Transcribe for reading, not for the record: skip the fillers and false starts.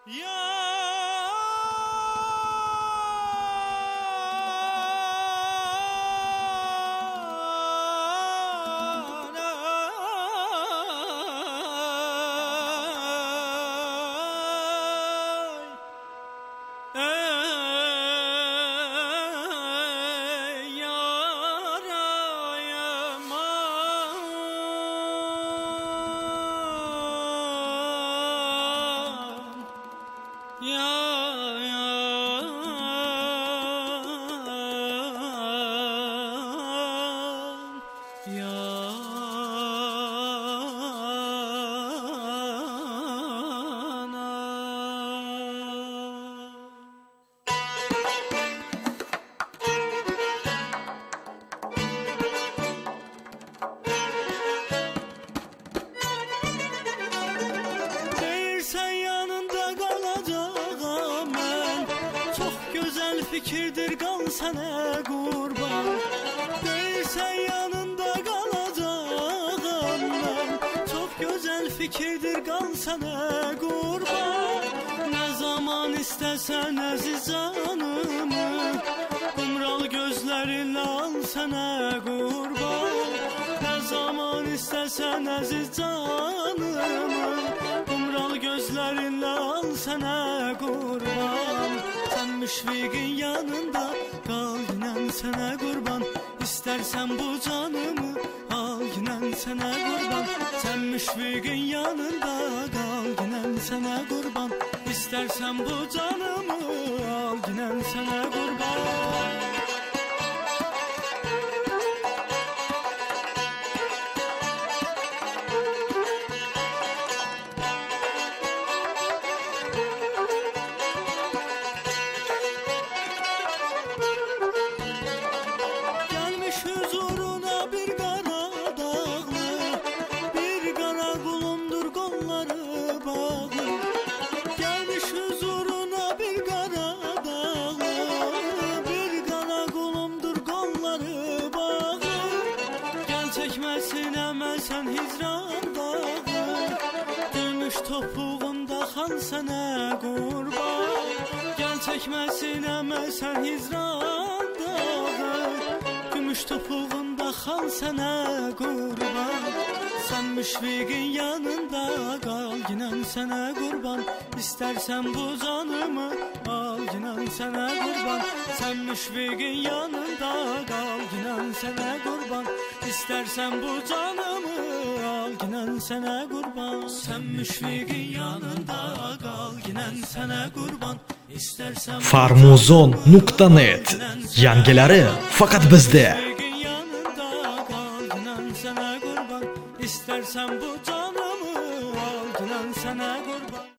Fikirdir qal sənə qurban, deyirsən yanında qalacağam mən. Çox gözəl fikirdir qal sənə qurban, nə zaman istəsən əziz canımı, qumral gözlərinlə al sənə qurban. Nə zaman istəsən əziz canımı, qumral gözlərinlə al sənə qurban. Müşfiqin yanında qal ginən sənə qurban, İstərsən bu canımı al ginən sənə qurban. Sən müşfiqin yanında qal ginən sənə qurban, İstərsən bu canımı al ginən sənə qurban. Çəkməsin hicran dağı, gümüş topuğunda xan sənə qurban. Gəl çəkməsin hicran dağı, gümüş topuğunda xan sənə qurban. Sən müşfiqin yanında qal ginən sənə qurban, İstərsən bu canımı al ginən sənə qurban. Sən müşfiqin yanında qal ginən sənə qurban, İstərsən bu canımı al ginən sənə qurban. Sən müşfiqin yanında qal ginən sənə qurban, İstərsən Farmuzon.net yangileri faqat bizda. İstərsən bu canımı al ginən sənə qurban.